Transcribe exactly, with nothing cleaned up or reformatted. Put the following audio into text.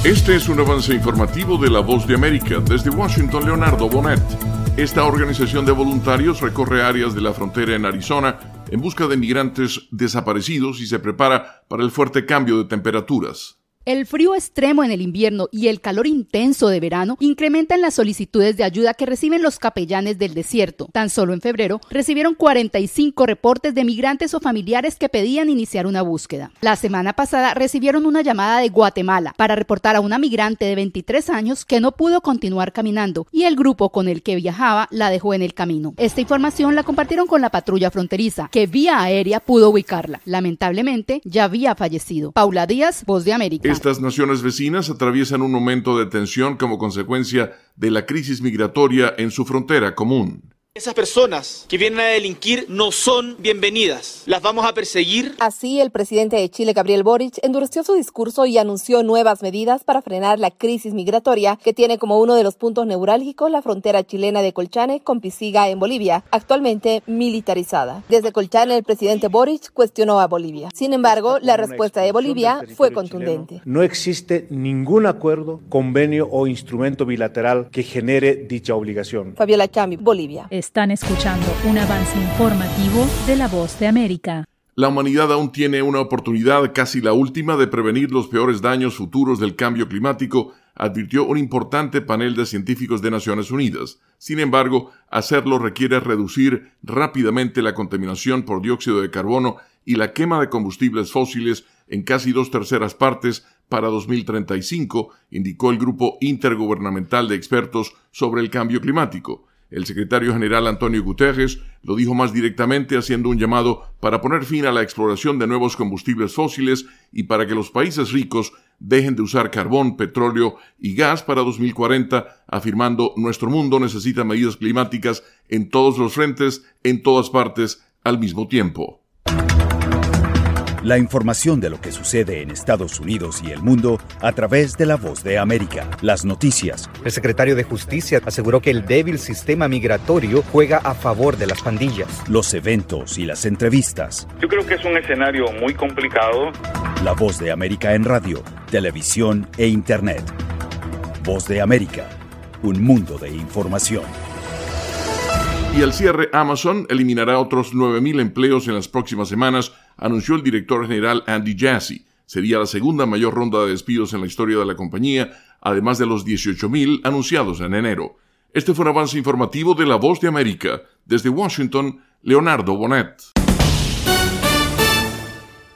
Este es un avance informativo de La Voz de América. Desde Washington, Leonardo Bonet. Esta organización de voluntarios recorre áreas de la frontera en Arizona en busca de migrantes desaparecidos y se prepara para el fuerte cambio de temperaturas. El frío extremo en el invierno y el calor intenso de verano incrementan las solicitudes de ayuda que reciben los capellanes del desierto. Tan solo en febrero recibieron cuarenta y cinco reportes de migrantes o familiares que pedían iniciar una búsqueda. La semana pasada recibieron una llamada de Guatemala para reportar a una migrante de veintitrés años que no pudo continuar caminando y el grupo con el que viajaba la dejó en el camino. Esta información la compartieron con la patrulla fronteriza, que vía aérea pudo ubicarla. Lamentablemente ya había fallecido. Paula Díaz, Voz de América. Estas naciones vecinas atraviesan un momento de tensión como consecuencia de la crisis migratoria en su frontera común. Esas personas que vienen a delinquir no son bienvenidas. Las vamos a perseguir. Así, el presidente de Chile, Gabriel Boric, endureció su discurso y anunció nuevas medidas para frenar la crisis migratoria que tiene como uno de los puntos neurálgicos la frontera chilena de Colchane con Pisiga en Bolivia, actualmente militarizada. Desde Colchane, el presidente Boric cuestionó a Bolivia. Sin embargo, la respuesta de Bolivia fue contundente. No existe ningún acuerdo, convenio o instrumento bilateral que genere dicha obligación. Fabiola Chambi, Bolivia. Están escuchando un avance informativo de La Voz de América. La humanidad aún tiene una oportunidad, casi la última, de prevenir los peores daños futuros del cambio climático, advirtió un importante panel de científicos de Naciones Unidas. Sin embargo, hacerlo requiere reducir rápidamente la contaminación por dióxido de carbono y la quema de combustibles fósiles en casi dos terceras partes para dos mil treinta y cinco, indicó el Grupo Intergubernamental de Expertos sobre el Cambio Climático. El secretario general Antonio Guterres lo dijo más directamente, haciendo un llamado para poner fin a la exploración de nuevos combustibles fósiles y para que los países ricos dejen de usar carbón, petróleo y gas para dos mil cuarenta, afirmando: nuestro mundo necesita medidas climáticas en todos los frentes, en todas partes, al mismo tiempo. La información de lo que sucede en Estados Unidos y el mundo a través de La Voz de América. Las noticias. El secretario de Justicia aseguró que el débil sistema migratorio juega a favor de las pandillas. Los eventos y las entrevistas. Yo creo que es un escenario muy complicado. La Voz de América en radio, televisión e internet. Voz de América, un mundo de información. Y al cierre, Amazon eliminará otros nueve mil empleos en las próximas semanas, anunció el director general Andy Jassy. Sería la segunda mayor ronda de despidos en la historia de la compañía, además de los dieciocho mil anunciados en enero. Este fue un avance informativo de La Voz de América. Desde Washington, Leonardo Bonet.